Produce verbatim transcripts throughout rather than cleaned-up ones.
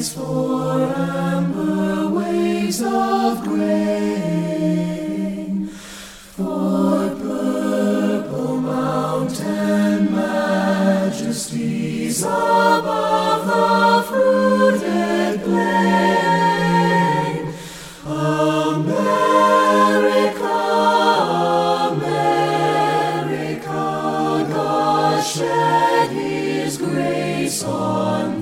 skies for amber waves of grain, for purple mountain majesties above the fruited plain. America, America, God shed His grace on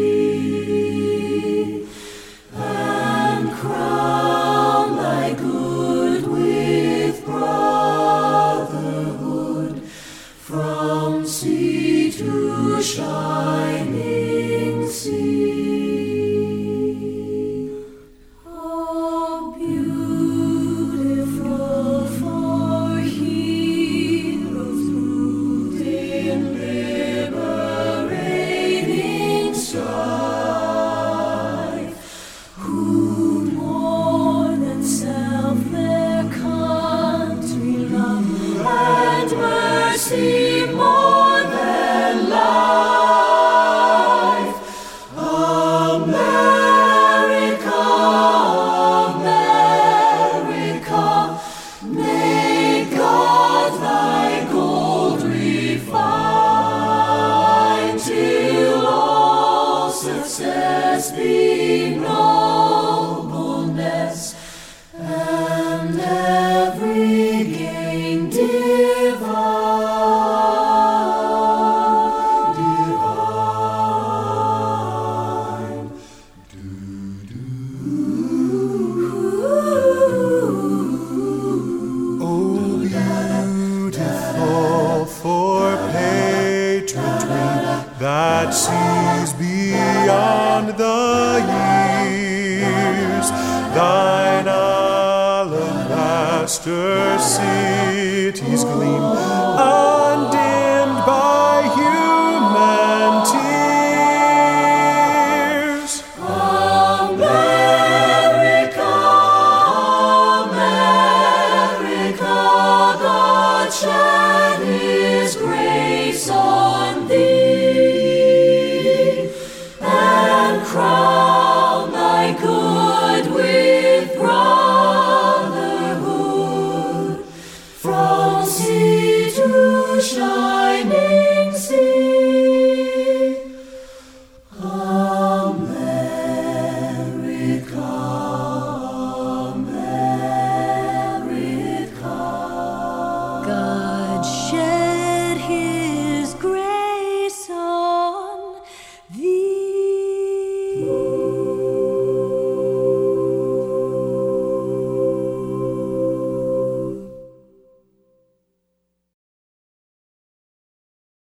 thee, and crown thy good with brotherhood, from sea to shining sea. Oh, beautiful for heroes moved in liberating strife, who more than self their country love, and mercy more than life. America, America, may God thy gold refine, till all success be nobleness, and every gain divine, divine. Oh, beautiful for patron dream that sees beyond the years, thine alabaster cities gleam, undimmed by human tears. America, America, God shed His grace on thee, and crown thy good with brotherhood, from sea to shining sea. America, America. God shed His